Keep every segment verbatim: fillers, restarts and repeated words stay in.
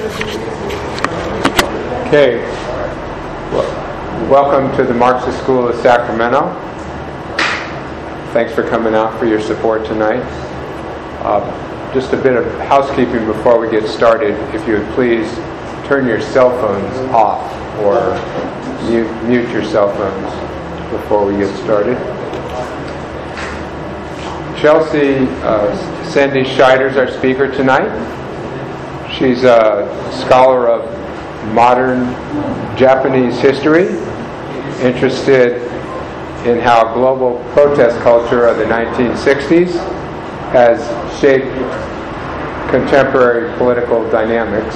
Okay, well, welcome to the Marxist School of Sacramento. Thanks for coming out for your support tonight. Uh, just a bit of housekeeping before we get started. If you would please turn your cell phones off or mute, mute your cell phones before we get started. Chelsea uh, Sandy Scheider is our speaker tonight. She's a scholar of modern Japanese history, interested in how global protest culture of the nineteen sixties has shaped contemporary political dynamics.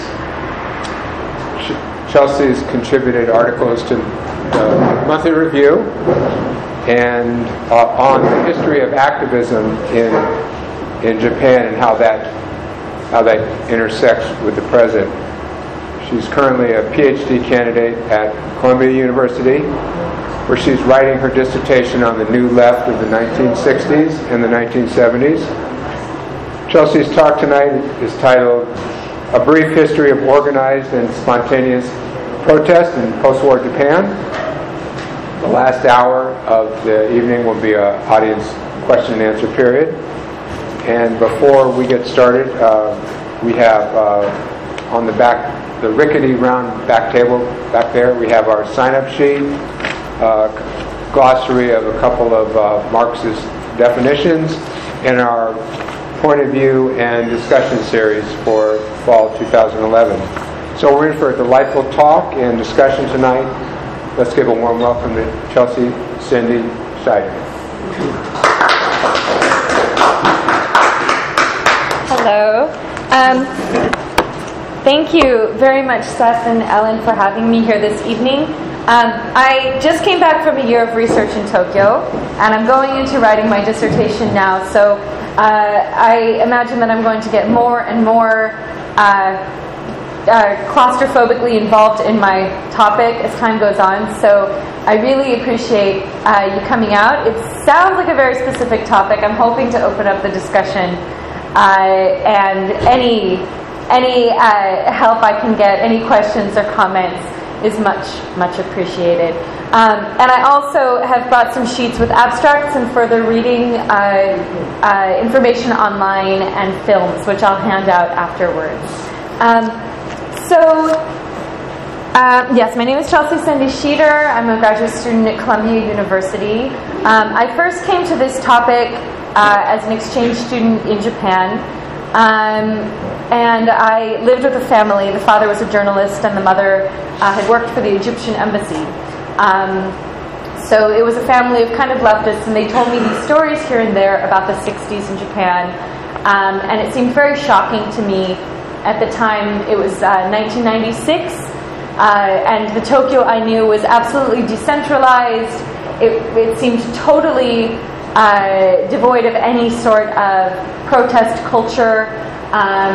Chelsea's contributed articles to the Monthly Review and uh, on the history of activism in in Japan and how that how that intersects with the present. She's currently a P H D candidate at Columbia University, where she's writing her dissertation on the New Left of the nineteen sixties and the nineteen seventies. Chelsea's talk tonight is titled A Brief History of Organized and Spontaneous Protest in Post-War Japan. The last hour of the evening will be an audience question and answer period. And before we get started, uh, we have uh, on the back, the rickety round back table back there, we have our sign-up sheet, uh, glossary of a couple of uh, Marxist definitions, and our point of view and discussion series for fall two thousand eleven. So we're in for a delightful talk and discussion tonight. Let's give a warm welcome to Chelsea Sandy Scheider. Hello. Um, thank you very much, Seth and Ellen, for having me here this evening. Um, I just came back from a year of research in Tokyo, and I'm going into writing my dissertation now, so uh, I imagine that I'm going to get more and more uh, uh, claustrophobically involved in my topic as time goes on, so I really appreciate uh, you coming out. It sounds like a very specific topic. I'm hoping to open up the discussion, uh, and any any uh, help I can get, any questions or comments is much, much appreciated. Um, and I also have brought some sheets with abstracts and further reading uh, uh, information online and films, which I'll hand out afterwards. Um, so, uh, yes, my name is Chelsea Sandy Scheider. I'm a graduate student at Columbia University. Um, I first came to this topic uh, as an exchange student in Japan. Um, and I lived with a family. The father was a journalist, and the mother uh, had worked for the Egyptian embassy. Um, so it was a family of kind of leftists, and they told me these stories here and there about the sixties in Japan. Um, and it seemed very shocking to me at the time. It was uh, nineteen ninety-six, uh, and the Tokyo I knew was absolutely decentralized. It, it seemed totally uh, devoid of any sort of protest culture um,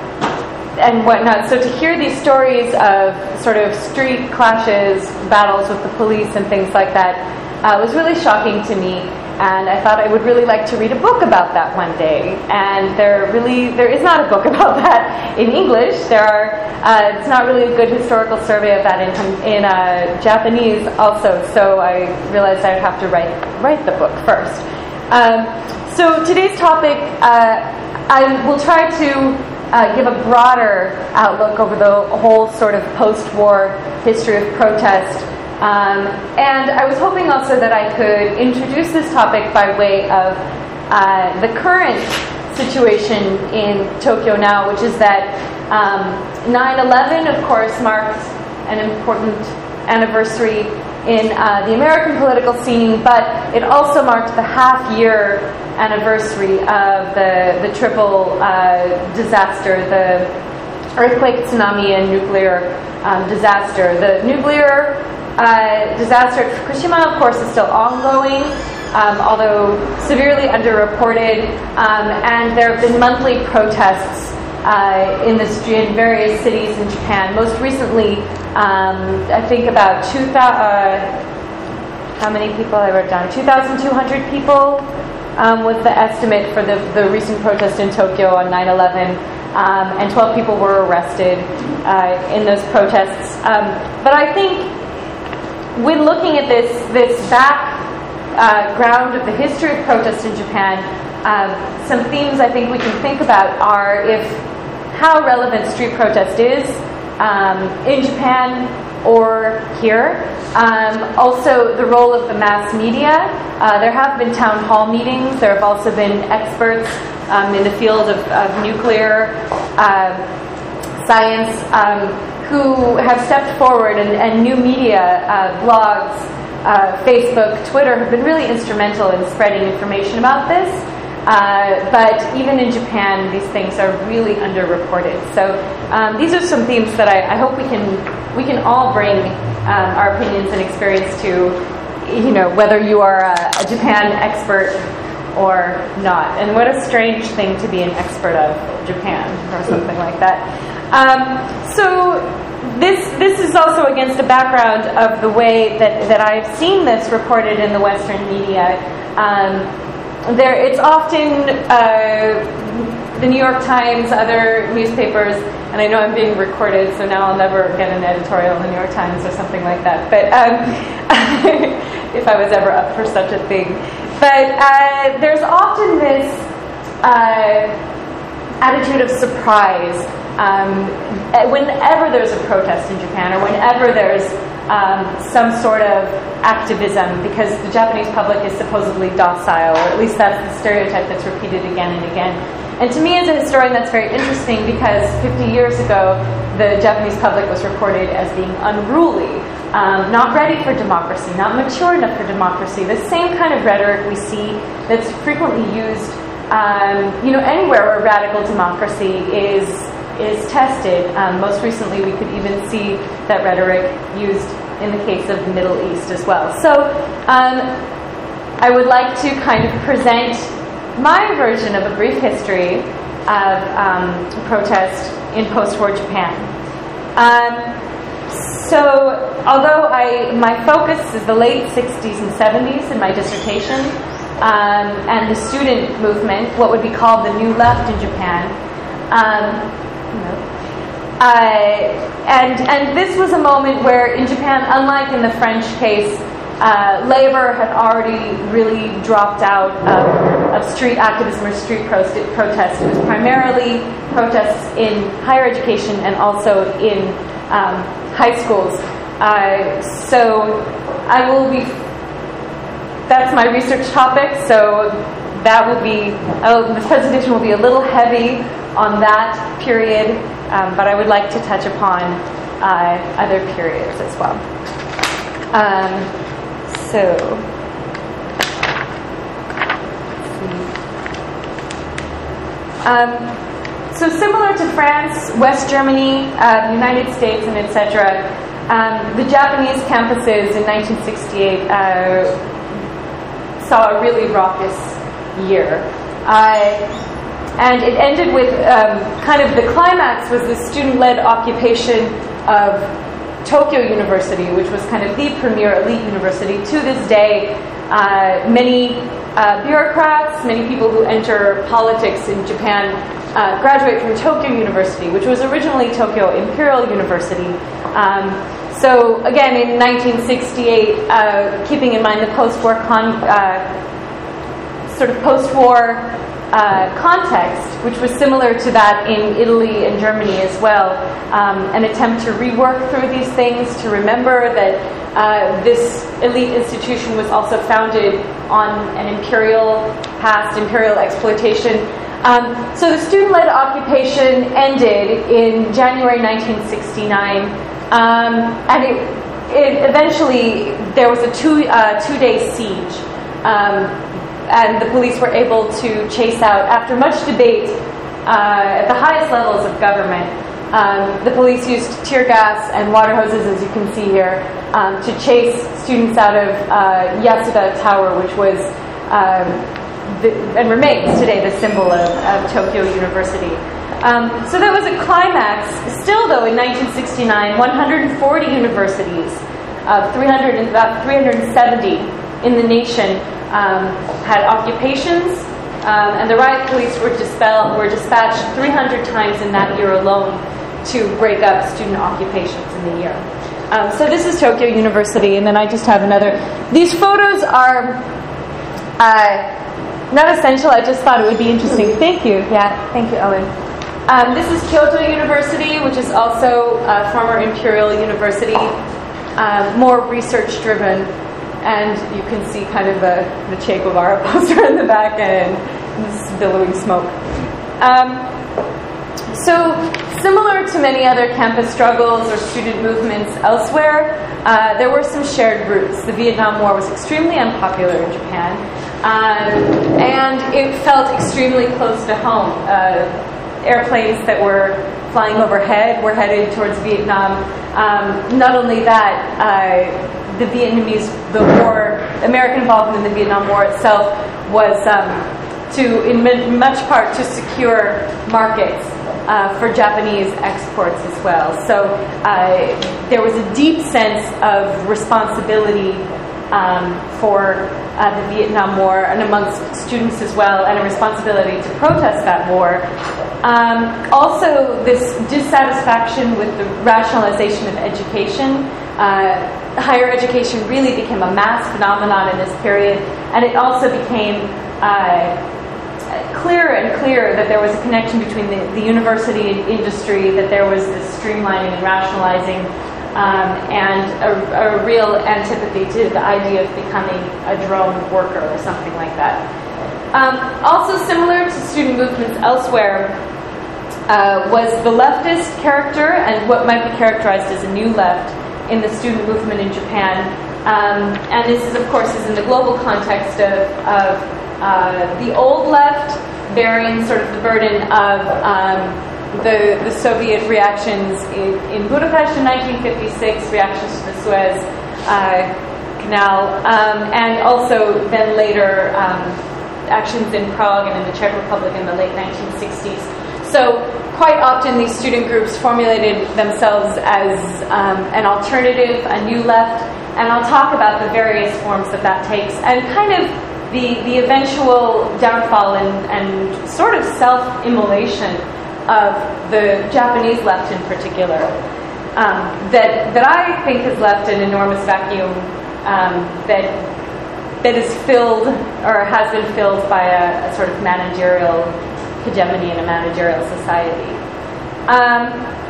and whatnot. So to hear these stories of sort of street clashes, battles with the police and things like that uh, was really shocking to me. And I thought I would really like to read a book about that one day. And there really, there is not a book about that in English. There are, uh, it's not really a good historical survey of that in in uh, Japanese also. So I realized I would have to write write the book first. Um, so today's topic, uh, I will try to uh, give a broader outlook over the whole sort of post-war history of protest. Um, and I was hoping also that I could introduce this topic by way of uh, the current situation in Tokyo now, which is that um, nine eleven, of course, marks an important anniversary in uh, the American political scene, but it also marked the half-year anniversary of the, the triple uh, disaster, the earthquake, tsunami, and nuclear um, disaster. The nuclear uh, disaster at Fukushima, of course, is still ongoing, um, although severely underreported, um, and there have been monthly protests uh, in, the, in various cities in Japan. Most recently, um, I think about two thousand, uh, how many people I wrote down? two thousand two hundred people um, was the estimate for the, the recent protest in Tokyo on nine eleven, um, and twelve people were arrested uh, in those protests. Um, but I think when looking at this, this background uh, of the history of protest in Japan, um, some themes I think we can think about are if how relevant street protest is um, in Japan or here. Um, also, the role of the mass media. Uh, there have been town hall meetings. There have also been experts um, in the field of, of nuclear uh, science um, who have stepped forward, and, and new media, uh, blogs, uh, Facebook, Twitter have been really instrumental in spreading information about this. Uh, but even in Japan, these things are really underreported. So um, these are some themes that I, I hope we can we can all bring um, our opinions and experience to, you know, whether you are a, a Japan expert or not. And what a strange thing to be an expert of Japan or something like that. Um, so this this is also against a background of the way that, that I've seen this reported in the Western media. Um, There, it's often uh, the New York Times, other newspapers, and I know I'm being recorded, so now I'll never get an editorial in the New York Times or something like that. But um, if I was ever up for such a thing, but uh, there's often this uh, attitude of surprise um, whenever there's a protest in Japan, or whenever there's Um, some sort of activism, because the Japanese public is supposedly docile, or at least that's the stereotype that's repeated again and again. And to me as a historian, that's very interesting, because fifty years ago, the Japanese public was reported as being unruly, um, not ready for democracy, not mature enough for democracy. The same kind of rhetoric we see that's frequently used um, you know, anywhere where radical democracy is is tested. Um, most recently, we could even see that rhetoric used in the case of the Middle East as well. So um, I would like to kind of present my version of a brief history of um, protest in post-war Japan. Um, so although I my focus is the late sixties and seventies in my dissertation, um, and the student movement, what would be called the New Left in Japan, um, Uh, and and this was a moment where in Japan, unlike in the French case, uh, labor had already really dropped out of, of street activism or street pro- protest. It was primarily protests in higher education and also in um, high schools. Uh, so I will be, that's my research topic, so that will be, oh, this presentation will be a little heavy on that period, um, but I would like to touch upon uh, other periods as well. Um, so, um, so similar to France, West Germany, uh, the United States, and et cetera, um, the Japanese campuses in nineteen sixty-eight uh, saw a really raucous year. Uh, And it ended with um, kind of the climax was the student-led occupation of Tokyo University, which was kind of the premier elite university. To this day, uh, many uh, bureaucrats, many people who enter politics in Japan uh, graduate from Tokyo University, which was originally Tokyo Imperial University. Um, so again, in nineteen sixty-eight, uh, keeping in mind the post-war con- uh, sort of post-war Uh, context, which was similar to that in Italy and Germany as well, um, an attempt to rework through these things, to remember that uh, this elite institution was also founded on an imperial past, imperial exploitation. Um, so the student-led occupation ended in January nineteen sixty-nine, um, and it, it eventually there was a two uh, two-day siege. Um, And the police were able to chase out, after much debate uh, at the highest levels of government, um, the police used tear gas and water hoses, as you can see here, um, to chase students out of uh, Yasuda Tower, which was um, the, and remains today the symbol of, of Tokyo University. Um, so that was a climax. Still, though, in nineteen sixty-nine, one hundred forty universities of three hundred, about three hundred seventy in the nation um, had occupations, um, and the riot police were, dispel- were dispatched three hundred times in that year alone to break up student occupations in the year. Um, so this is Tokyo University, and then I just have another. These photos are uh, not essential. I just thought it would be interesting. Thank you. Yeah, thank you, Ellen. Um, this is Kyoto University, which is also a former Imperial University, um, more research-driven, and you can see kind of the, the Che Guevara poster in the back and this billowing smoke. Um, so, similar to many other campus struggles or student movements elsewhere, uh, there were some shared roots. The Vietnam War was extremely unpopular in Japan, um, and it felt extremely close to home. Uh, Airplanes that were flying overhead were headed towards Vietnam. Um, not only that, uh, the Vietnamese, the war, American involvement in the Vietnam War itself was um, to, in much part, to secure markets uh, for Japanese exports as well. So uh, there was a deep sense of responsibility um, for Uh, the Vietnam War, and amongst students as well, and a responsibility to protest that war. Um, also, this dissatisfaction with the rationalization of education. Uh, higher education really became a mass phenomenon in this period, and it also became uh, clearer and clearer that there was a connection between the, the university and industry, that there was this streamlining and rationalizing, Um, and a, a real antipathy to the idea of becoming a drone worker or something like that. Um, also similar to student movements elsewhere uh, was the leftist character and what might be characterized as a new left in the student movement in Japan. Um, and this is, of course, is in the global context of, of uh, the old left bearing sort of the burden of um, The, the Soviet reactions in, in Budapest in nineteen fifty-six, reactions to the Suez uh, Canal, um, and also then later um, actions in Prague and in the Czech Republic in the late nineteen sixties. So quite often these student groups formulated themselves as um, an alternative, a new left, and I'll talk about the various forms that that takes, and kind of the, the eventual downfall and, and sort of self-immolation of the Japanese left in particular, um, that that I think has left an enormous vacuum um, that that is filled or has been filled by a, a sort of managerial hegemony in a managerial society. Um,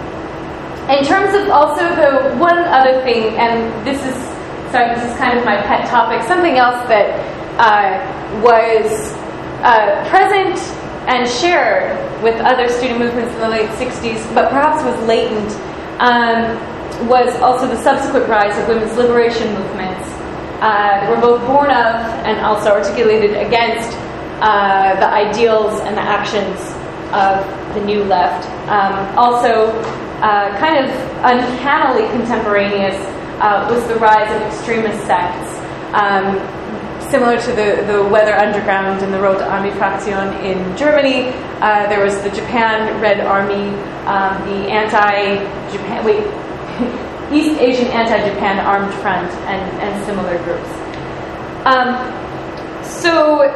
in terms of also the one other thing, and this is sorry, this is kind of my pet topic. Something else that uh, was uh, present and shared with other student movements in the late sixties, but perhaps was latent, um, was also the subsequent rise of women's liberation movements uh, that were both born of and also articulated against uh, the ideals and the actions of the new left. Um, also, uh, kind of uncannily contemporaneous uh, was the rise of extremist sects. Um, Similar to the, the Weather Underground and the Rote Army Fraktion in Germany, uh, there was the Japan Red Army, um, the anti-Japan, wait, East Asian Anti-Japan Armed Front, and, and similar groups. Um, so,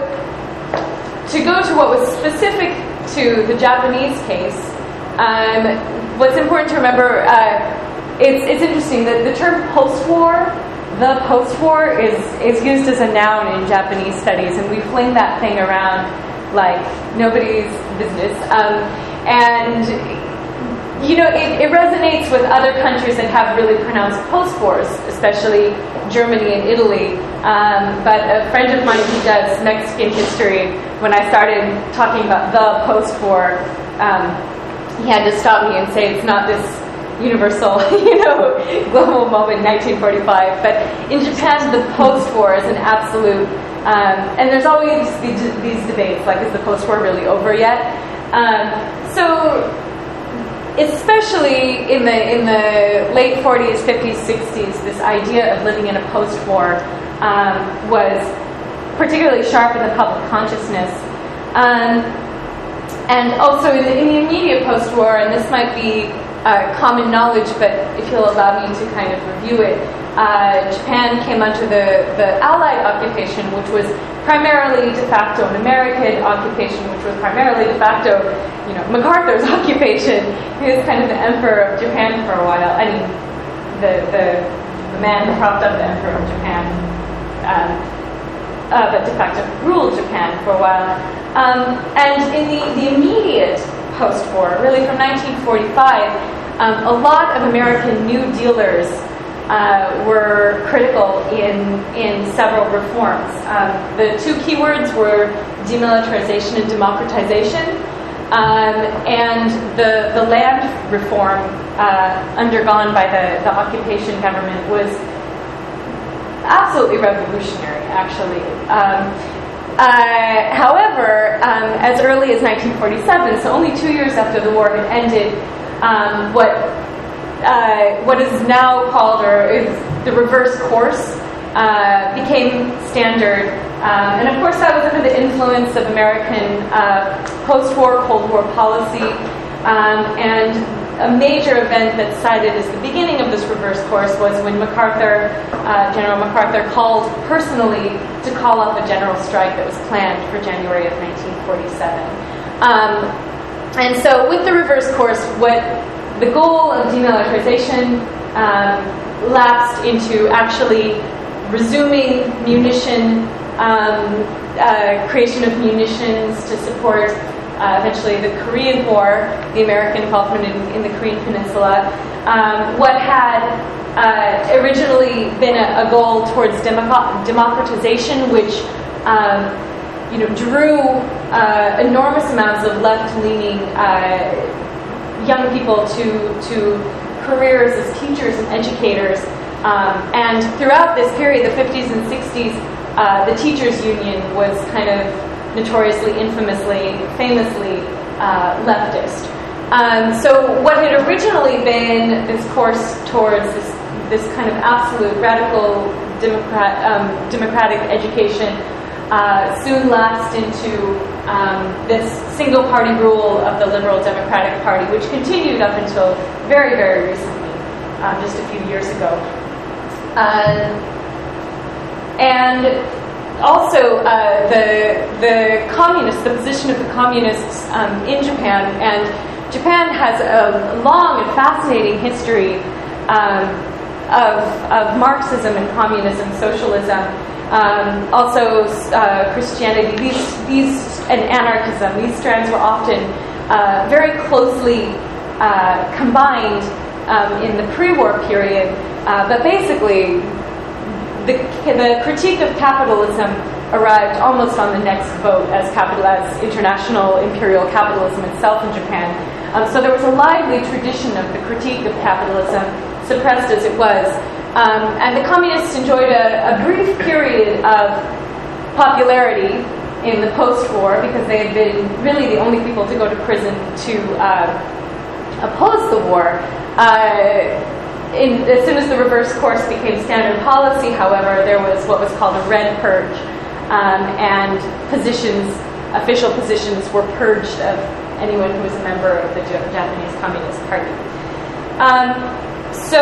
to go to what was specific to the Japanese case, um, what's important to remember, uh, it's, it's interesting that the term post-war, the post-war is, is used as a noun in Japanese studies, and we fling that thing around like nobody's business. Um, and, you know, it, it resonates with other countries that have really pronounced post-wars, especially Germany and Italy. Um, but a friend of mine who does Mexican history, when I started talking about the post-war, um, he had to stop me and say it's not this universal, you know, global moment in nineteen forty-five. But in Japan, the post-war is an absolute, um, and there's always these, these debates, like, is the post-war really over yet? Um, so, especially in the in the late forties, fifties, sixties, this idea of living in a post-war um, was particularly sharp in the public consciousness. Um, and also in the, in the immediate post-war, and this might be Uh, common knowledge, but if you'll allow me to kind of review it, uh, Japan came under the, the Allied occupation, which was primarily de facto an American occupation, which was primarily de facto, you know, MacArthur's occupation. He was kind of the emperor of Japan for a while. I mean, the the, the man who propped up the emperor of Japan, um, uh, but de facto ruled Japan for a while. Um, and in the, the immediate post-war, really from nineteen forty-five, um, a lot of American New Dealers uh, were critical in in several reforms. Um, the two keywords were demilitarization and democratization, um, and the the land reform uh, undergone by the, the occupation government was absolutely revolutionary, actually. Um, Uh, however, um, as early as nineteen forty-seven, so only two years after the war had ended, um, what uh, what is now called, or is the reverse course, uh, became standard. Um, and of course, that was under the influence of American uh, post-war, Cold War policy. Um, and a major event that cited as the beginning of this reverse course was when MacArthur, uh, General MacArthur, called personally to call up a general strike that was planned for January of nineteen forty-seven. Um, and so with the reverse course, what the goal of demilitarization um, lapsed into actually resuming munition, um, uh, creation of munitions to support Uh, eventually the Korean War, the American involvement in, in the Korean Peninsula. Um, what had uh, originally been a, a goal towards democ- democratization, which um, you know drew uh, enormous amounts of left-leaning uh, young people to to careers as teachers and educators. Um, and throughout this period, the fifties and sixties, uh, the teachers' union was kind of notoriously, infamously, famously uh, leftist. Um, so what had originally been this course towards this, this kind of absolute radical democrat, um, democratic education uh, soon lapsed into um, this single-party rule of the Liberal Democratic Party, which continued up until very, very recently, uh, just a few years ago. Uh, and Also, uh, the the communists, the position of the communists um, in Japan, and Japan has a long and fascinating history um, of, of Marxism and communism, socialism, um, also uh, Christianity. These these and anarchism. These strands were often uh, very closely uh, combined um, in the pre-war period, uh, but basically. The, the critique of capitalism arrived almost on the next vote as capital as international imperial capitalism itself in Japan. Um, so there was a lively tradition of the critique of capitalism, suppressed as it was. Um, and the communists enjoyed a, a brief period of popularity in the post-war because they had been really the only people to go to prison to uh, oppose the war. Uh, In, as soon as the reverse course became standard policy, however, there was what was called a red purge, um, and positions, official positions, were purged of anyone who was a member of the Japanese Communist Party. Um, so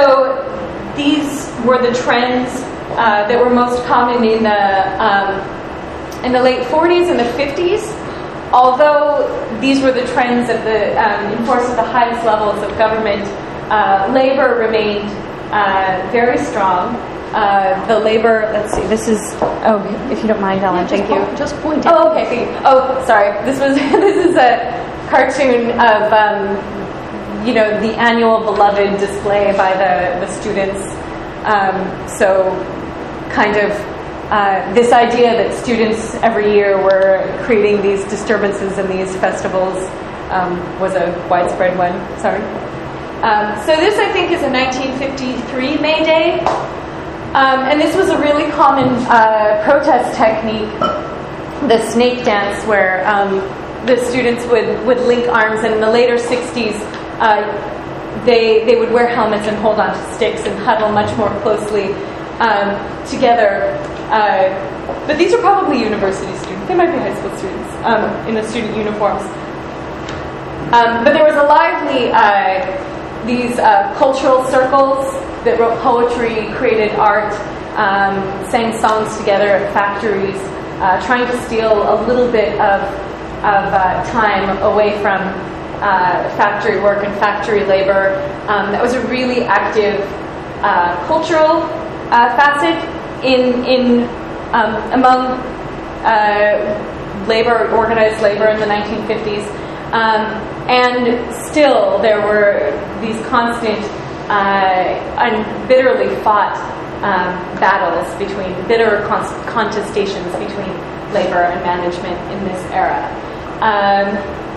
these were the trends uh, that were most common in the um, in the late forties and the fifties. Although these were the trends at the um, in force at the highest levels of government. Uh, labor remained uh, very strong. Uh, the labor, let's see, this is, oh, if you don't mind, Ellen, yeah, thank you. Point, just point it. Oh, okay, thank you. Oh, sorry. This was, this is a cartoon of, um, you know, the annual beloved display by the, the students. Um, so, kind of, uh, this idea that students every year were creating these disturbances and these festivals um, was a widespread one. Sorry. Um, so this, I think, is a nineteen fifty-three May Day, um, and this was a really common uh, protest technique, the snake dance, where um, the students would, would link arms, and in the later sixties, uh, they they would wear helmets and hold onto sticks and huddle much more closely um, together. Uh, but these are probably university students. They might be high school students um, in the student uniforms. Um, but there was a lively Uh, these uh, cultural circles that wrote poetry, created art, um, sang songs together at factories, uh, trying to steal a little bit of, of uh, time away from uh, factory work and factory labor. Um, that was a really active uh, cultural uh, facet in, in um, among uh, labor, organized labor in the nineteen fifties. Um, and still there were these constant uh, and bitterly fought um, battles between, bitter con- contestations between labor and management in this era. Um,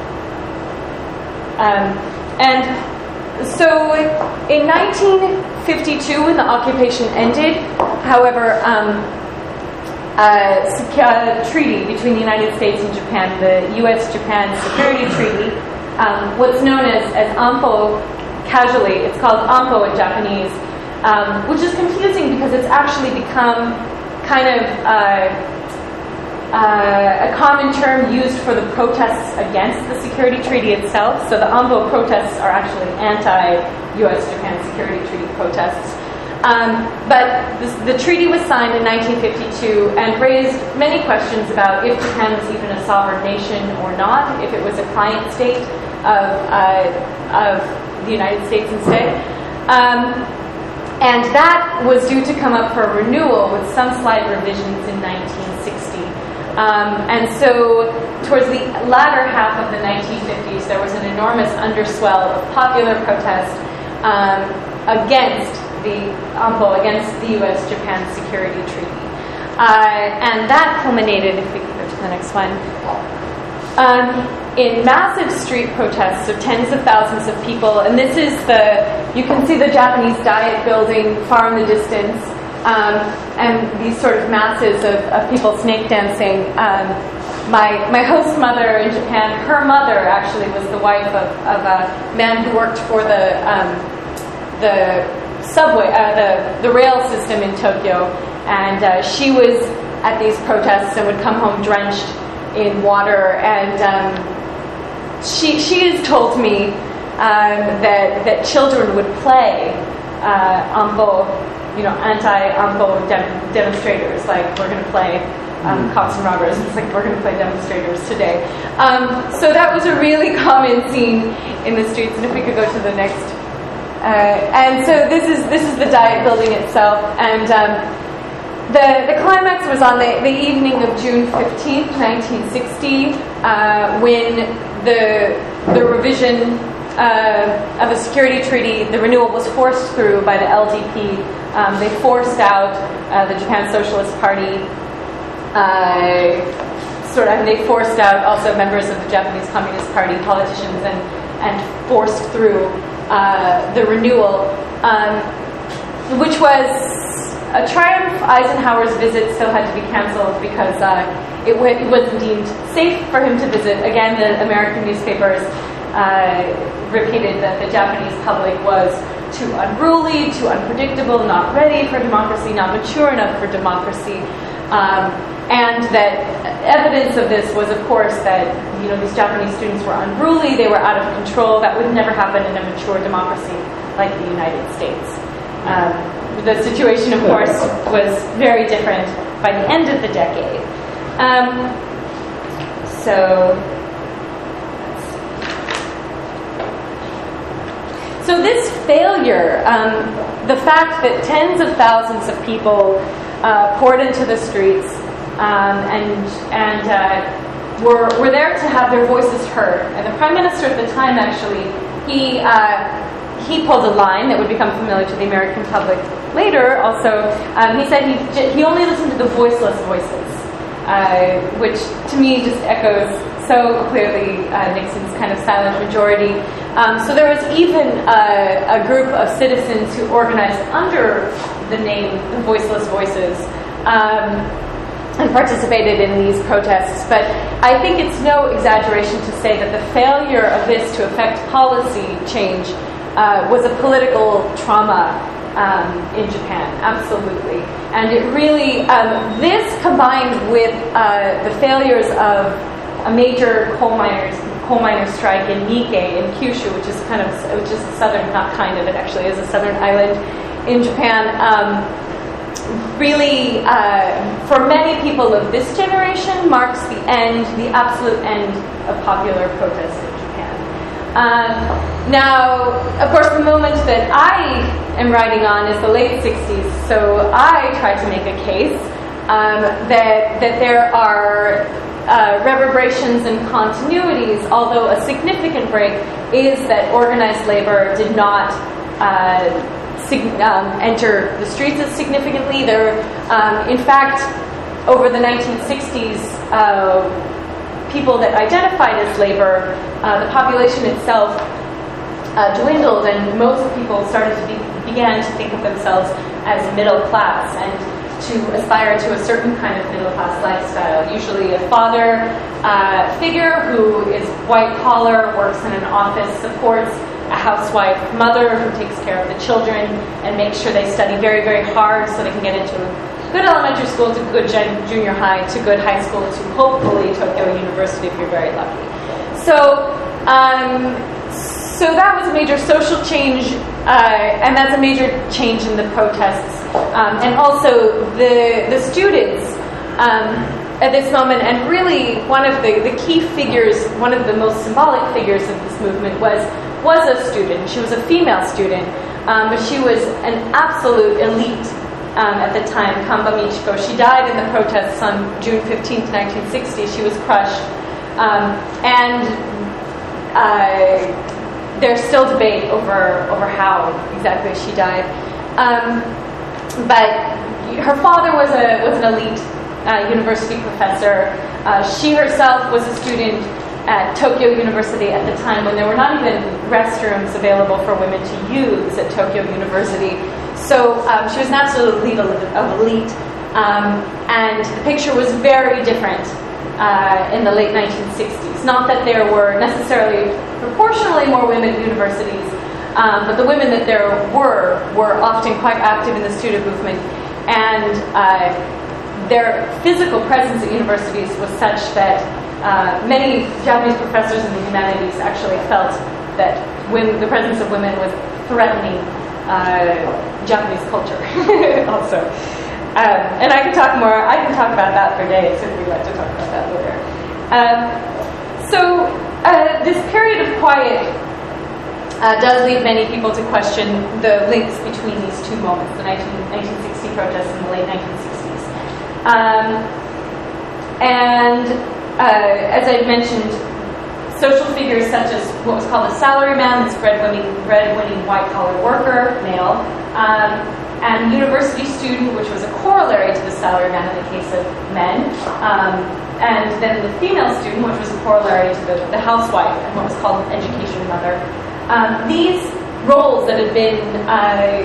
um, and so in nineteen fifty-two, when the occupation ended, however, um, Uh, a treaty between the United States and Japan, the U S Japan Security Treaty, um, what's known as, as AMPO casually, it's called AMPO in Japanese, um, which is confusing because it's actually become kind of uh, uh, a common term used for the protests against the security treaty itself. So the AMPO protests are actually anti-U S Japan Security Treaty protests. Um, but this, the treaty was signed in nineteen fifty-two and raised many questions about if Japan was even a sovereign nation or not, if it was a client state of, uh, of the United States instead. Um, and that was due to come up for renewal with some slight revisions in nineteen sixty. Um, and so towards the latter half of the nineteen fifties, there was an enormous underswell of popular protest um, against the AMPO, against the U S Japan Security Treaty. Uh, and that culminated, if we can go to the next one, um, in massive street protests of tens of thousands of people. And this is the, you can see the Japanese Diet building far in the distance, um, and these sort of masses of, of people snake dancing. Um, my, my host mother in Japan, her mother actually was the wife of, of a man who worked for the, um, the subway, uh, the, the rail system in Tokyo, and uh, she was at these protests and would come home drenched in water, and um, she she has told me um, that that children would play uh, AMPO, you know, anti-AMPO dem- demonstrators, like we're going to play um, cops and robbers. It's like we're going to play demonstrators today. Um, so that was a really common scene in the streets. And if we could go to the next. Uh, and so this is this is the Diet building itself, and um, the the climax was on the, the evening of June fifteenth, nineteen sixty, uh, when the the revision uh, of the security treaty, the renewal, was forced through by the L D P. Um, they forced out uh, the Japan Socialist Party. Uh, sort of, and they forced out also members of the Japanese Communist Party, politicians, and and forced through Uh, the renewal, um, which was a triumph. Eisenhower's visit still had to be canceled because uh, it, w- it wasn't deemed safe for him to visit. Again, the American newspapers uh, repeated that the Japanese public was too unruly, too unpredictable, not ready for democracy, not mature enough for democracy. Um, and that evidence of this was, of course, that, you know, these Japanese students were unruly, they were out of control. That would never happen in a mature democracy like the United States. Um, the situation, of course, was very different by the end of the decade. Um, so, so this failure, um, the fact that tens of thousands of people uh, poured into the streets, Um, and and uh, were were there to have their voices heard. And the Prime Minister at the time, actually, he uh, he pulled a line that would become familiar to the American public later. Also, um, he said he he only listened to the voiceless voices, uh, which to me just echoes so clearly uh, Nixon's kind of silent majority. Um, so there was even a, a group of citizens who organized under the name the Voiceless Voices. Um, and participated in these protests. But I think it's no exaggeration to say that the failure of this to affect policy change uh, was a political trauma um, in Japan, absolutely. And it really, um, this combined with uh, the failures of a major coal miners, coal miners' strike in Nikkei in Kyushu, which is kind of, which is a southern, not kind of, it actually is a southern island in Japan. Um, really, uh, for many people of this generation, marks the end, the absolute end of popular protest in Japan. Um, now, of course, the moment that I am writing on is the late sixties, so I try to make a case um, that that there are uh, reverberations and continuities, although a significant break is that organized labor did not uh, sig- um, enter the streets as significantly. There, um, in fact, over the nineteen sixties, uh, people that identified as labor, uh, the population itself uh, dwindled, and most people started to be, began to think of themselves as middle class and to aspire to a certain kind of middle class lifestyle. Usually a father uh, figure who is white collar, works in an office, supports a housewife mother who takes care of the children and makes sure they study very, very hard so they can get into good elementary school to good junior high to good high school to hopefully Tokyo University if you're very lucky. So, um, so that was a major social change, uh, and that's a major change in the protests. Um, and also the the students um, at this moment, and really one of the, the key figures, one of the most symbolic figures of this movement was was a student. She was a female student, um, but she was an absolute elite. Um, at the time, Kamba Michiko. She died in the protests on June fifteenth, nineteen sixty. She was crushed. Um, and uh, there's still debate over, over how exactly she died. Um, but her father was, a, was an elite uh, university professor. Uh, she herself was a student at Tokyo University at the time when there were not even restrooms available for women to use at Tokyo University. So um, she was an absolute leader of elite, um, and the picture was very different uh, in the late nineteen sixties. Not that there were necessarily proportionally more women at universities, um, but the women that there were were often quite active in the student movement, and uh, their physical presence at universities was such that uh, many Japanese professors in the humanities actually felt that when the presence of women was threatening Uh, Japanese culture also. Um, and I can talk more, I can talk about that for days if we'd like to talk about that later. Um, so uh, this period of quiet uh, does lead many people to question the links between these two moments, the nineteen sixty protests and the late nineteen sixties. Um, and uh, as I mentioned, social figures such as what was called a salaryman, this breadwinning, breadwinning white-collar worker, male, um, and university student, which was a corollary to the salaryman in the case of men, um, and then the female student, which was a corollary to the, the housewife and what was called an education mother. Um, these roles that had been uh,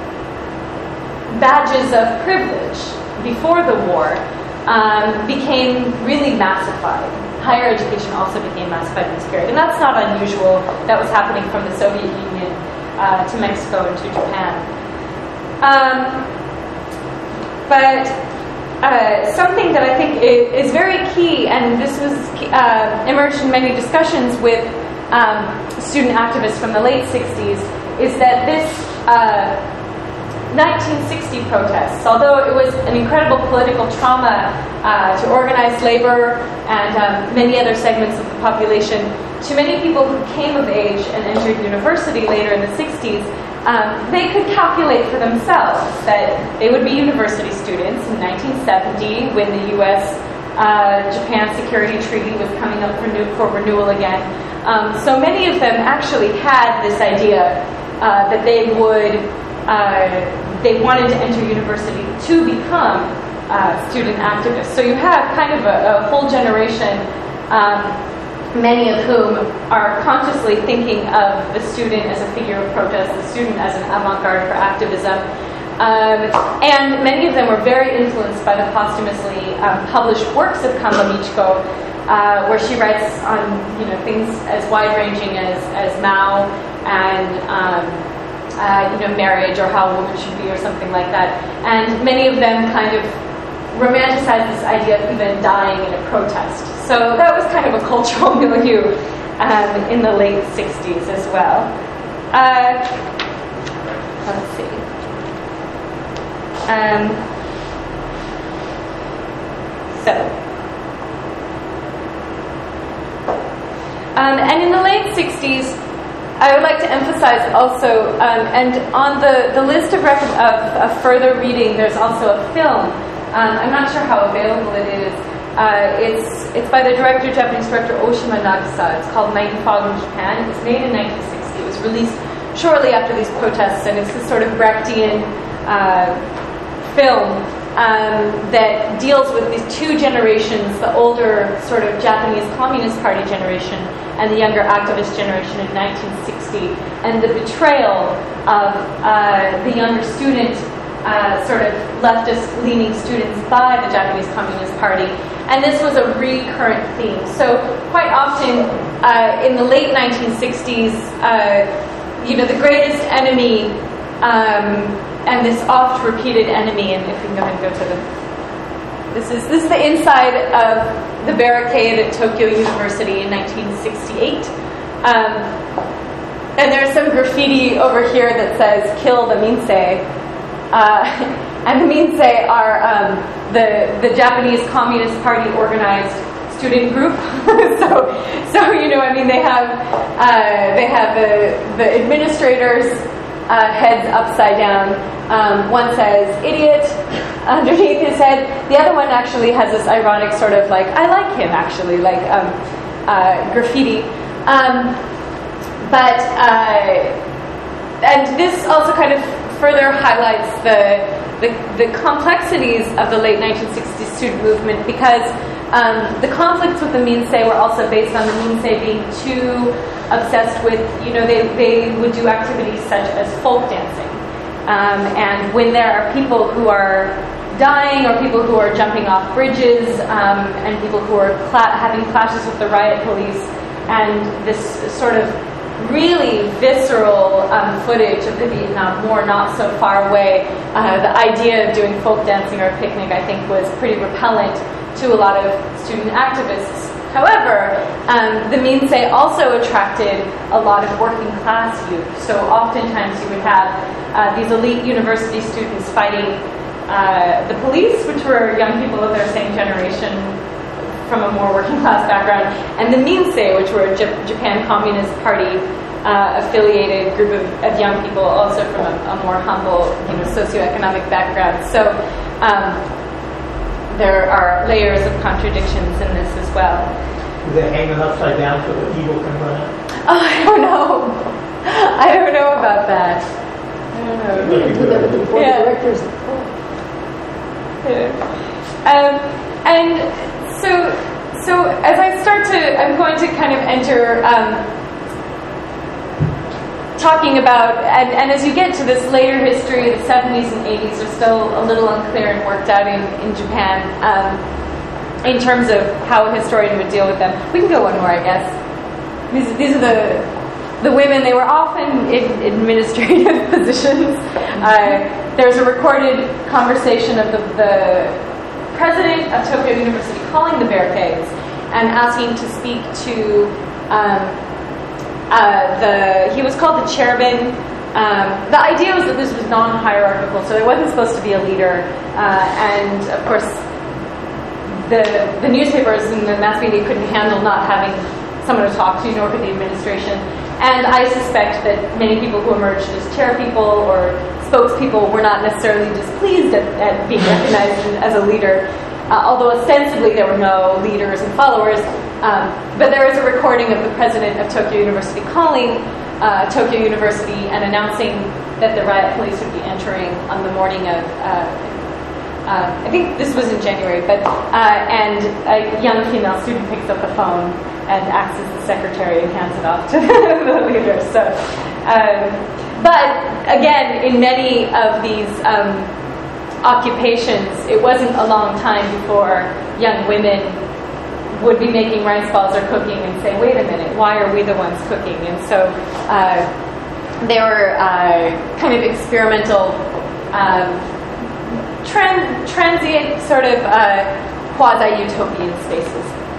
badges of privilege before the war um, became really massified. Higher education also became massified in this period. And that's not unusual. That was happening from the Soviet Union uh, to Mexico and to Japan. Um, but uh, something that I think is, is very key, and this was uh, emerged in many discussions with um, student activists from the late sixties, is that this uh, nineteen sixty protests, although it was an incredible political trauma uh, to organized labor and um, many other segments of the population, to many people who came of age and entered university later in the sixties, um, they could calculate for themselves that they would be university students in nineteen seventy when the U S uh, Japan Security Treaty was coming up for, new, for renewal again. Um, so many of them actually had this idea uh, that they would Uh, they wanted to enter university to become uh, student activists. So you have kind of a, a whole generation, um, many of whom are consciously thinking of the student as a figure of protest, the student as an avant-garde for activism. Um, and many of them were very influenced by the posthumously um, published works of Kamba Michiko, uh, where she writes on you know things as wide-ranging as, as Mao and um, Uh, you know, marriage or how a woman should be or something like that. And many of them kind of romanticize this idea of even dying in a protest. So that was kind of a cultural milieu um, in the late sixties as well. Uh, let's see. Um, so, um, and in the late sixties, I would like to emphasize also, um, and on the, the list of, rec- of, of further reading, there's also a film. Um, I'm not sure how available it is. Uh, it's it's by the director, Japanese director Oshima Nagisa. It's called Night and Fog in Japan. It was made in nineteen sixty. It was released shortly after these protests, and it's this sort of Brechtian uh, film um, that deals with these two generations, the older sort of Japanese Communist Party generation and the younger activist generation in nineteen sixty, and the betrayal of uh, the younger student, uh, sort of leftist-leaning students by the Japanese Communist Party. And this was a recurrent theme. So quite often uh, in the late nineteen sixties, uh, you know, the greatest enemy um, and this oft-repeated enemy, and if we can go ahead and go to the, this is this is the inside of the barricade at Tokyo University in nineteen sixty-eight. Um, and there's some graffiti over here that says, "Kill the Minsei." Uh, and the Minsei are um, the, the Japanese Communist Party organized student group. so, so you know, I mean, they have uh, they have the the administrators' uh, heads upside down. Um, one says "idiot" underneath his head. The other one actually has this ironic sort of like "I like him" actually, like um, uh, graffiti. Um, but uh, and this also kind of further highlights the, the the complexities of the late nineteen sixties student movement, because um, the conflicts with the Minsei were also based on the Minsei being too obsessed with, you know, they, they would do activities such as folk dancing. Um, and when there are people who are dying or people who are jumping off bridges um, and people who are cla- having clashes with the riot police, and this sort of really visceral um, footage of the Vietnam War not so far away, uh, the idea of doing folk dancing or a picnic, I think, was pretty repellent to a lot of student activists. However, um, the Minsei also attracted a lot of working class youth. So oftentimes you would have uh, these elite university students fighting uh, the police, which were young people of their same generation from a more working class background, and the Minsei, which were a J- Japan Communist Party uh, affiliated group of, of young people, also from a, a more humble, you know, socioeconomic background. So um, there are layers of contradictions in this as well. Do they hang them upside down so the evil can run out? Oh, I don't know. I don't know about that. I don't know. We can do that with the board Yeah. of directors. Yeah. Um, and So, so as I start to, I'm going to kind of enter um, talking about, and, and as you get to this later history, the seventies and eighties are still a little unclear and worked out in, in Japan um, in terms of how a historian would deal with them. We can go one more, I guess. These, these are the the women. They were often in administrative positions. Uh, there's a recorded conversation of the, the president of Tokyo University calling the barricades and asking to speak to um, uh, the, he was called the chairman. Um, the idea was that this was non-hierarchical, so there wasn't supposed to be a leader. Uh, and of course, the the newspapers and the mass media couldn't handle not having someone to talk to, nor could the administration. And I suspect that many people who emerged as chairpeople or spokespeople were not necessarily displeased at, at being recognized as a leader, uh, although ostensibly there were no leaders and followers. Um, but there is a recording of the president of Tokyo University calling uh, Tokyo University and announcing that the riot police would be entering on the morning of, uh, uh, I think this was in January, but uh, and a young female student picks up the phone and acts as the secretary and hands it off to the leader. So, um, but again, in many of these um, occupations, it wasn't a long time before young women would be making rice balls or cooking and say, wait a minute, why are we the ones cooking? And so uh, they were uh, kind of experimental, um, tran- transient sort of uh, quasi-utopian spaces.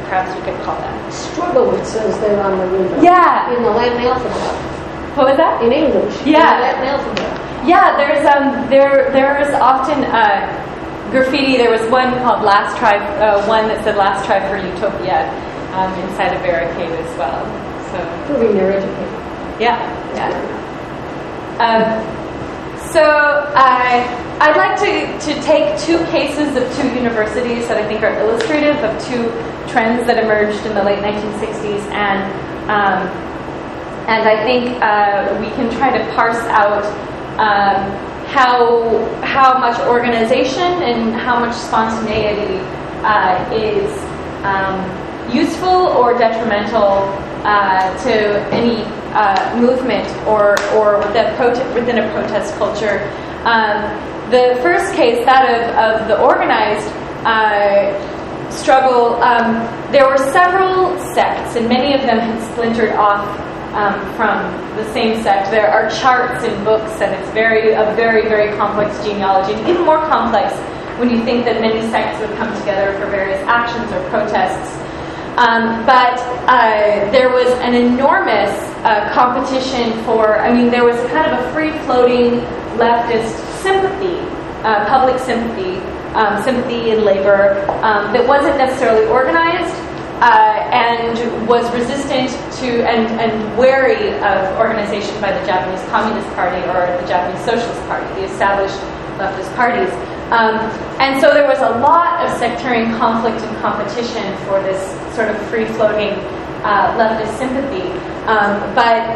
perhaps you could call them. Struggle, it says there on the window. Yeah. In the Latin alphabet. What was that? In English. Yeah. In the Latin alphabet. Yeah, there's um there there is often uh, graffiti. There was one called "Last Try," uh, one that said "Last Try for Utopia" um, inside a barricade as well. So Proving they're educated. yeah, yeah. Um, so I I'd like to to take two cases of two universities that I think are illustrative of two trends that emerged in the late nineteen sixties, and um, and I think uh, we can try to parse out um, how how much organization and how much spontaneity uh, is um, useful or detrimental uh, to any uh, movement or or within, prote- within a protest culture. Um, the first case, that of, of the organized uh, struggle, um, there were several sects, and many of them had splintered off um, from the same sect. There are charts in books, and it's very a very, very complex genealogy, and even more complex when you think that many sects would come together for various actions or protests. Um, but uh, there was an enormous uh, competition for, I mean, there was kind of a free-floating leftist sympathy, uh, public sympathy, um, sympathy in labor um, that wasn't necessarily organized uh, and was resistant to and, and wary of organization by the Japanese Communist Party or the Japanese Socialist Party, the established leftist parties. Um, and so there was a lot of sectarian conflict and competition for this sort of free-floating uh, leftist sympathy. Um, but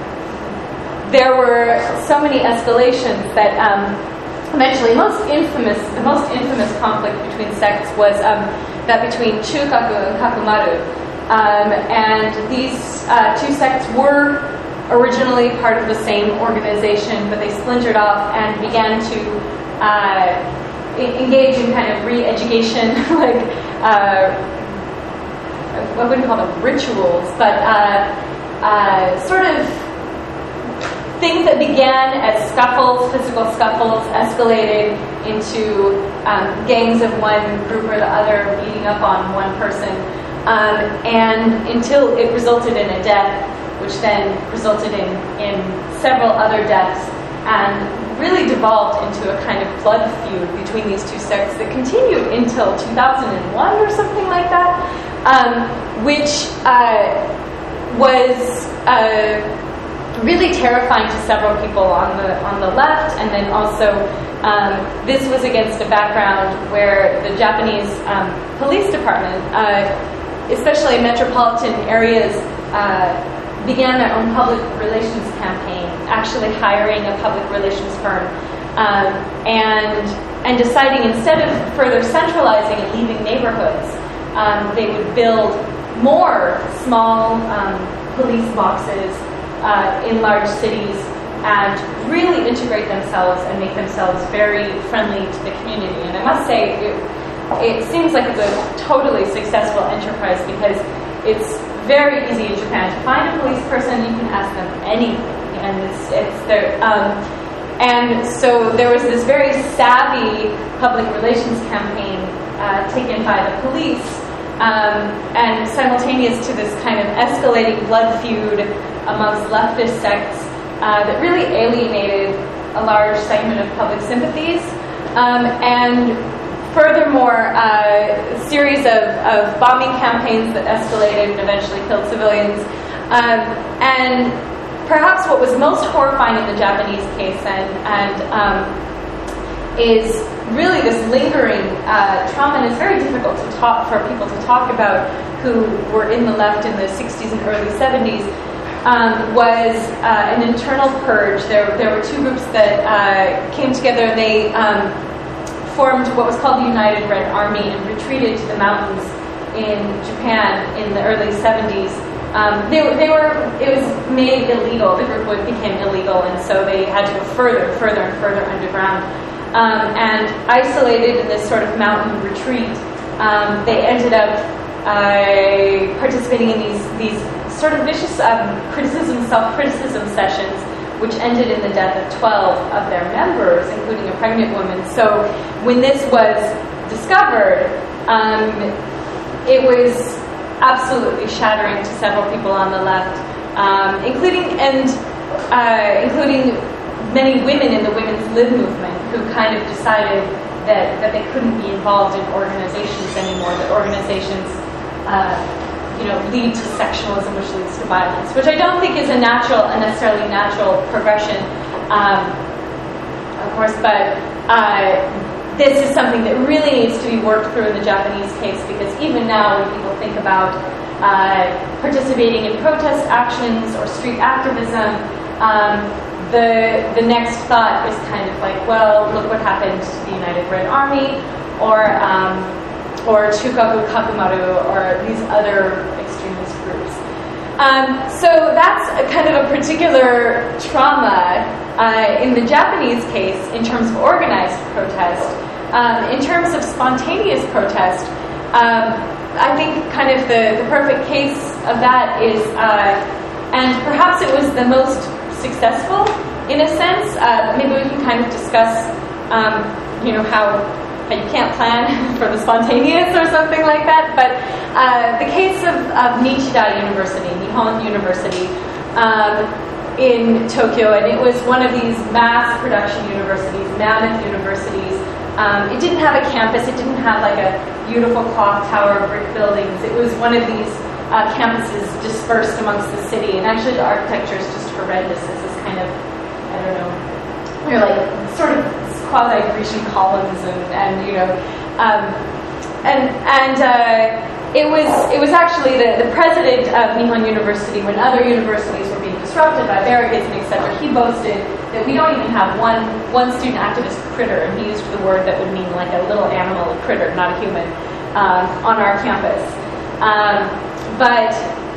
there were so many escalations that um, eventually most infamous, the most infamous conflict between sects was um, that between Chukaku and Kakumaru. Um, and these uh, two sects were originally part of the same organization, but they splintered off and began to Uh, engage in kind of re-education, like uh, I wouldn't call them rituals, but uh, uh, sort of things that began as scuffles, physical scuffles, escalated into um, gangs of one group or the other beating up on one person, um, and until it resulted in a death, which then resulted in, in several other deaths, and really devolved into a kind of blood feud between these two sects that continued until two thousand one or something like that, um, which uh, was uh, really terrifying to several people on the on the left, and then also um, this was against a background where the Japanese um, police department, uh, especially in metropolitan areas, uh, began their own public relations campaign, actually hiring a public relations firm, um, and and deciding instead of further centralizing and leaving neighborhoods, um, they would build more small um, police boxes uh, in large cities and really integrate themselves and make themselves very friendly to the community. And I must say, it, it seems like it's a totally successful enterprise because it's very easy in Japan to find a police person. You can ask them anything, and it's it's there. Um, and so there was this very savvy public relations campaign uh, taken by the police, um, and simultaneous to this kind of escalating blood feud amongst leftist sects uh, that really alienated a large segment of public sympathies, um, and furthermore, uh, a series of, of bombing campaigns that escalated and eventually killed civilians. Um, and perhaps what was most horrifying in the Japanese case and, and um, is really this lingering uh, trauma, and it's very difficult to talk for people to talk about who were in the left in the sixties and early seventies, um, was uh, an internal purge. There, there were two groups that uh, came together. They um, formed what was called the United Red Army and retreated to the mountains in Japan in the early seventies. Um, they, they were, it was made illegal, the group became illegal, and so they had to go further, further and further underground. Um, and isolated in this sort of mountain retreat, um, they ended up uh, participating in these, these sort of vicious um, criticism, self-criticism sessions, which ended in the death of twelve of their members, including a pregnant woman. So when this was discovered, um, it was absolutely shattering to several people on the left, um, including and uh, including many women in the women's lib movement who kind of decided that, that they couldn't be involved in organizations anymore, that organizations uh, you know, lead to sexualism, which leads to violence, which I don't think is a natural, a necessarily natural progression, um, of course, but uh, this is something that really needs to be worked through in the Japanese case, because even now when people think about uh, participating in protest actions or street activism, um, the the next thought is kind of like, well, look what happened to the United Red Army, or um, or Chukaku Kakumaru, or these other extremist groups. Um, so that's a kind of a particular trauma uh, in the Japanese case in terms of organized protest. Um, in terms of spontaneous protest, um, I think kind of the, the perfect case of that is, uh, and perhaps it was the most successful in a sense. Uh, maybe we can kind of discuss, um, you know, how you can't plan for the spontaneous or something like that, but uh, the case of, of Nichida University, Nihon University, um, in Tokyo, and it was one of these mass production universities, mammoth universities. Um, it didn't have a campus, it didn't have like a beautiful clock tower of brick buildings. It was one of these uh, campuses dispersed amongst the city, and actually the architecture is just horrendous. It's this kind of, I don't know, you're like sort of quasi-Grecian columns, and, and you know, um, and and uh, it was it was actually the, the president of Nihon University, when other universities were being disrupted by barricades and et cetera. He boasted that we don't even have one one student activist critter, and he used the word that would mean like a little animal, a critter, not a human, um, on our campus. Um, but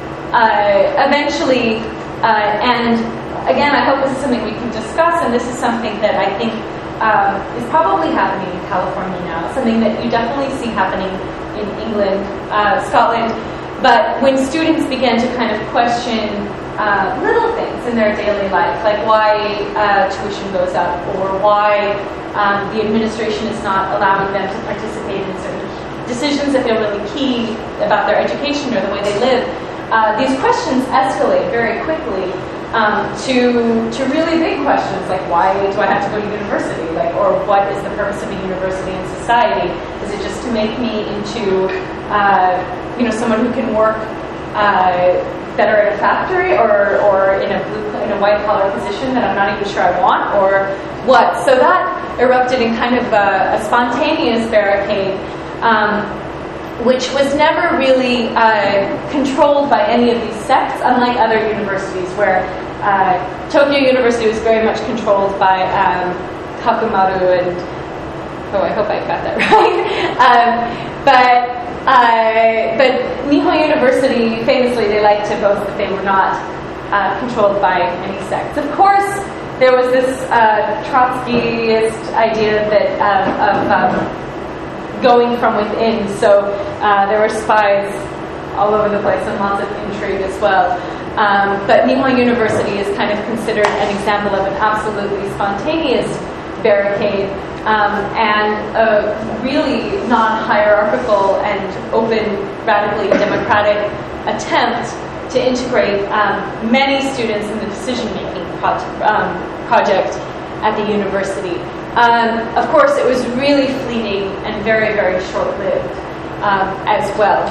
uh, eventually, uh, and again, I hope this is something we can discuss, and this is something that I think Um, is probably happening in California now, something that you definitely see happening in England, uh, Scotland, but when students began to kind of question uh, little things in their daily life, like why uh, tuition goes up, or why um, the administration is not allowing them to participate in certain decisions that feel really key about their education or the way they live, uh, these questions escalate very quickly. Um, to to really big questions like, why do I have to go to university? Like, or what is the purpose of a university in society? Is it just to make me into uh, you know someone who can work uh, better at a factory, or or in a blue in a white collar position that I'm not even sure I want, or what? So that erupted in kind of a, a spontaneous barricade, um, which was never really uh, controlled by any of these sects, unlike other universities, where uh, Tokyo University was very much controlled by um, Kakumaru and, oh, I hope I got that right. um, but uh, but Nihon University, famously, they like to boast that they were not uh, controlled by any sects. Of course, there was this uh, Trotskyist idea that um, of um, going from within, so uh, there were spies all over the place and lots of intrigue as well. Um, but Nihon University is kind of considered an example of an absolutely spontaneous barricade, um, and a really non-hierarchical and open, radically democratic attempt to integrate um, many students in the decision-making pro- um, project at the university. Um, of course, it was really fleeting and very, very short-lived um, as well.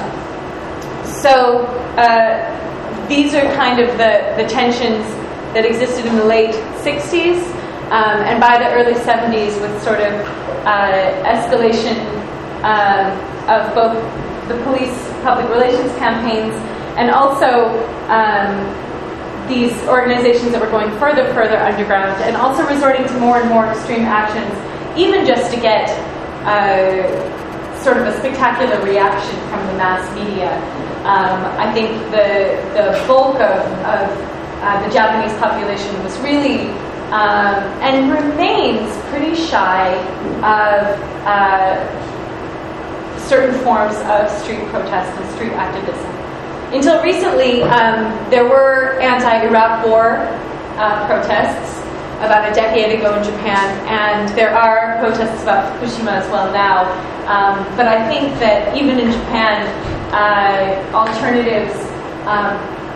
So uh, these are kind of the, the tensions that existed in the late sixties, um, and by the early seventies, with sort of uh, escalation um, of both the police public relations campaigns and also um, these organizations that were going further, further underground, and also resorting to more and more extreme actions, even just to get uh, sort of a spectacular reaction from the mass media. Um, I think the the bulk of, of uh, the Japanese population was really um, and remains pretty shy of uh, certain forms of street protest and street activism. Until recently, um, there were anti-Iraq war uh, protests, about a decade ago in Japan, and there are protests about Fukushima as well now. Um, but I think that even in Japan, uh, alternatives um,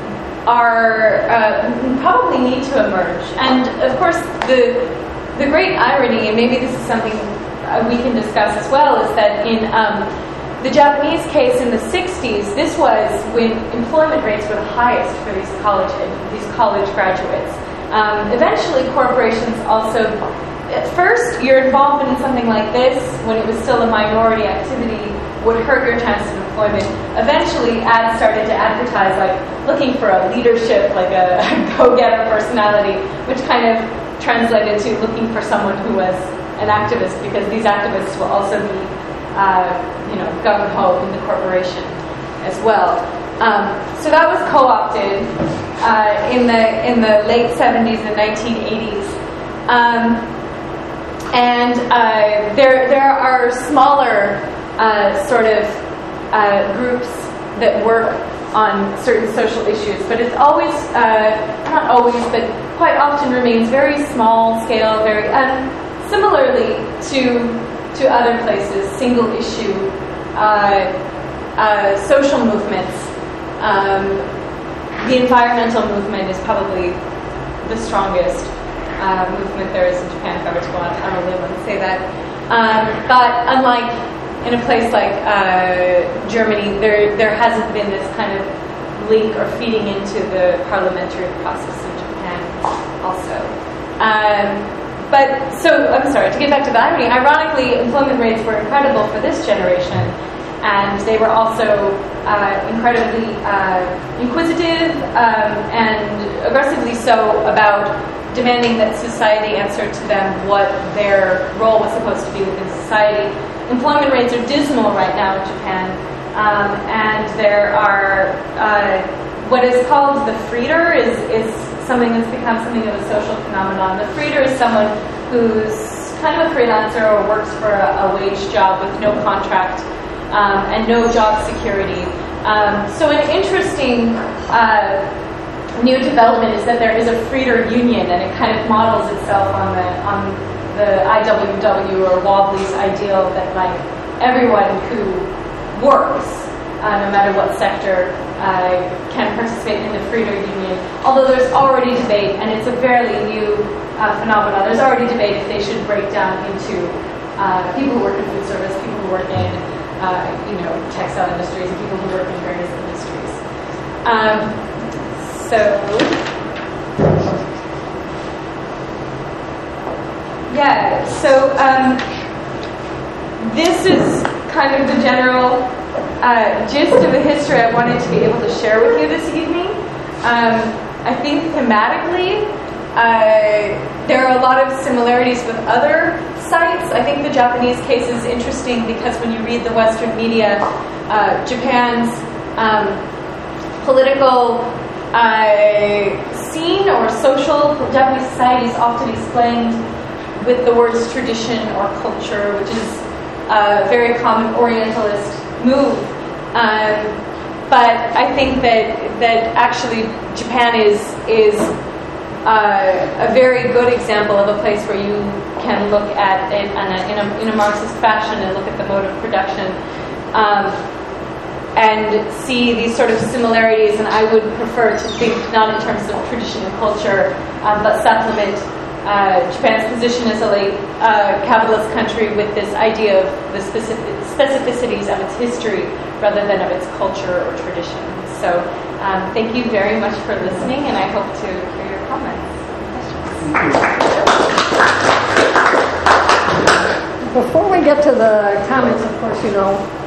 are uh, probably need to emerge. And of course, the the great irony, and maybe this is something uh, we can discuss as well, is that in um, the Japanese case in the sixties, this was when employment rates were the highest for these college these college graduates. Um, eventually, corporations also, at first, your involvement in something like this, when it was still a minority activity, would hurt your chances of employment. Eventually, ads started to advertise, like, looking for a leadership, like a, a go-getter personality, which kind of translated to looking for someone who was an activist, because these activists will also be, uh, you know, gung-ho in the corporation as well. Um, so that was co-opted uh, in the in the late seventies and nineteen eighties. Um, and uh, there there are smaller uh, sort of uh, groups that work on certain social issues, but it's always, uh, not always, but quite often remains very small scale, very, um, similarly to to other places, single issue, uh, uh, social movements. Um, the environmental movement is probably the strongest uh, movement there is in Japan, if I were to go on a limb and say that. Um, but unlike in a place like uh, Germany, there there hasn't been this kind of link or feeding into the parliamentary process in Japan also. Um, but, so, I'm sorry, to get back to the irony, ironically, employment rates were incredible for this generation, and they were also uh, incredibly uh, inquisitive um, and aggressively so about demanding that society answer to them what their role was supposed to be within society. Employment rates are dismal right now in Japan, um, and there are uh, what is called the freeder is, is something that's become something of a social phenomenon. The freeder is someone who's kind of a freelancer or works for a, a wage job with no contract um, and no job security. Um, so an interesting uh, new development is that there is a freeder union, and it kind of models itself on the on the I W W or Wobbley's ideal that like everyone who works, uh, no matter what sector, uh, can participate in the freeder union. Although there's already debate, and it's a fairly new uh, phenomenon. There's already debate if they should break down into uh, people who work in food service, people who work in uh, you know textile industries, and people who work in various industries. Um, so. Yeah, so um, this is kind of the general uh, gist of the history I wanted to be able to share with you this evening. Um, I think thematically, uh, there are a lot of similarities with other sites. I think the Japanese case is interesting because when you read the Western media, uh, Japan's um, political uh, scene or social, Japanese society is often explained with the words tradition or culture, which is a very common Orientalist move. Um, but I think that that actually Japan is is uh, a very good example of a place where you can look at it in a, in a, in a Marxist fashion and look at the mode of production um, and see these sort of similarities. And I would prefer to think not in terms of tradition and culture, um, but supplement Uh, Japan's position as a late uh, capitalist country with this idea of the specific specificities of its history rather than of its culture or tradition. So um, thank you very much for listening, and I hope to hear your comments and questions. Before we get to the comments, of course, you know,